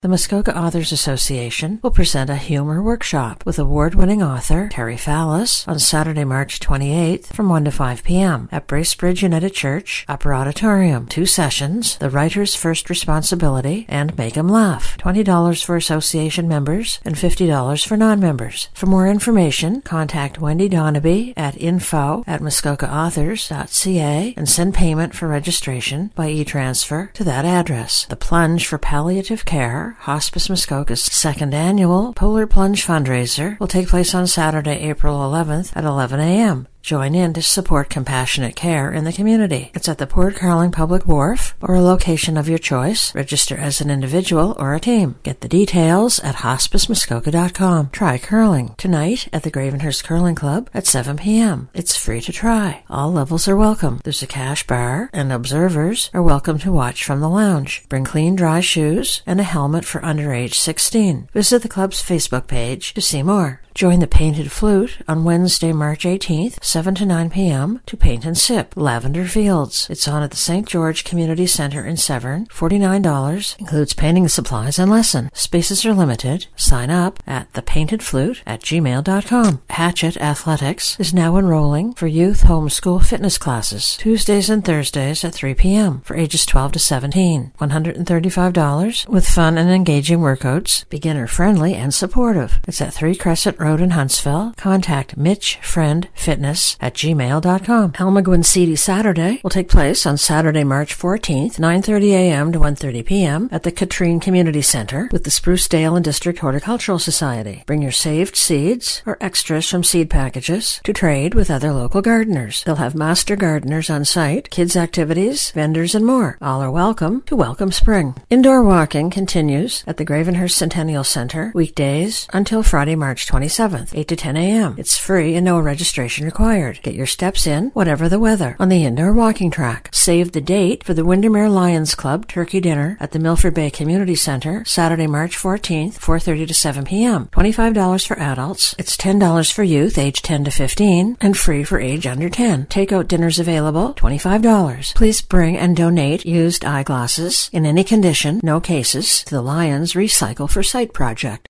The Muskoka Authors Association will present a humor workshop with award-winning author Terry Fallis on Saturday, March 28th from 1 to 5 p.m. at Bracebridge United Church, Upper Auditorium. 2 sessions, The Writer's First Responsibility and Make 'em Laugh. $20 for association members and $50 for non-members. For more information, contact Wendy Donaby at info@muskokaauthors.ca and send payment for registration by e-transfer to that address. The Plunge for Palliative Care, Hospice Muskoka's 2nd annual Polar Plunge fundraiser, will take place on Saturday, April 11th at 11 a.m. Join in to support compassionate care in the community. It's at the Port Carling Public Wharf or a location of your choice. Register as an individual or a team. Get the details at hospicemuskoka.com. Try curling tonight at the Gravenhurst Curling Club at 7 p.m. It's free to try. All levels are welcome. There's a cash bar, and observers are welcome to watch from the lounge. Bring clean, dry shoes and a helmet for under age 16. Visit the club's Facebook page to see more. Join the Painted Flute on Wednesday, March 18th, 7 to 9 p.m. to paint and sip Lavender Fields. It's on at the St. George Community Center in Severn. $49. Includes painting supplies and lesson. Spaces are limited. Sign up at thepaintedflute@gmail.com. Hatchet Athletics is now enrolling for youth homeschool fitness classes. Tuesdays and Thursdays at 3 p.m. for ages 12 to 17. $135 with fun and engaging workouts. Beginner friendly and supportive. It's at 3 Crescent Road in Huntsville. Contact mitchfriendfitness@gmail.com. Helmaguen Seedy Saturday will take place on Saturday, March 14th, 9:30 a.m. to 1:30 p.m. at the Katrine Community Center with the Sprucedale and District Horticultural Society. Bring your saved seeds or extras from seed packages to trade with other local gardeners. They'll have master gardeners on site, kids activities, vendors, and more. All are welcome to welcome spring. Indoor walking continues at the Gravenhurst Centennial Center weekdays until Friday, March 27th, 8 to 10 a.m. It's free and no registration required. Get your steps in, whatever the weather, on the indoor walking track. Save the date for the Windermere Lions Club turkey dinner at the Milford Bay Community Center, Saturday, March 14th, 4:30 to 7 p.m. $25 for adults. It's $10 for youth age 10 to 15 and free for age under 10. Takeout dinners available, $25. Please bring and donate used eyeglasses in any condition, no cases, to the Lions Recycle for Sight project.